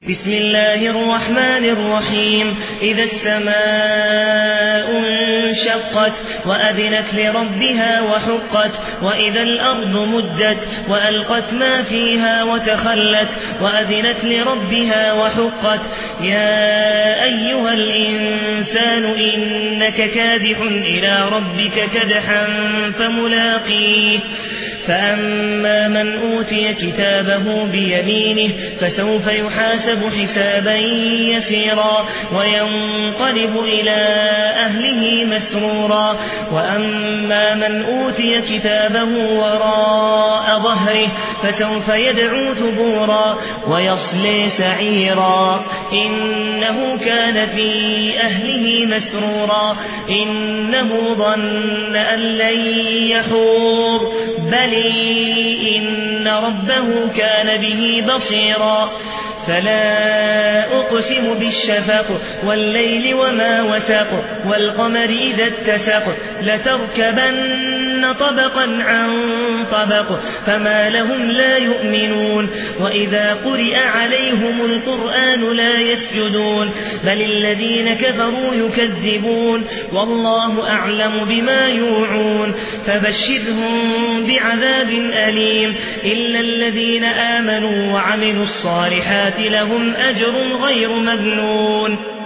بسم الله الرحمن الرحيم. إذا السماء انشقت وأذنت لربها وحقت وإذا الأرض مدت وألقت ما فيها وتخلت وأذنت لربها وحقت. يا أيها الإنسان إنك كادح إلى ربك كدحا فملاقيه. فأما من أوتي كتابه بيمينه فسوف يحاسب حسابا يسيرا وينقلب إلى أهله مسرورا. وأما من أوتي كتابه وراء ظهره فسوف يدعو ثبورا ويصلي سعيرا إنه كان في أهله مسرورا إنه ظن أن لن يحور بل إن ربه كان به بصيرا. فلا أقسم بالشفق والليل وما وسق والقمر إذا اتسق لتركبن طبقا عن طبق فما لهم لا يؤمنون. وإذا قرئ عليهم القرآن لا يسجدون بل الذين كفروا يكذبون والله أعلم بما يوعون. فبشرهم بعذاب أليم إلا الذين آمنوا وعملوا الصالحات لهم أجر غير ممنون.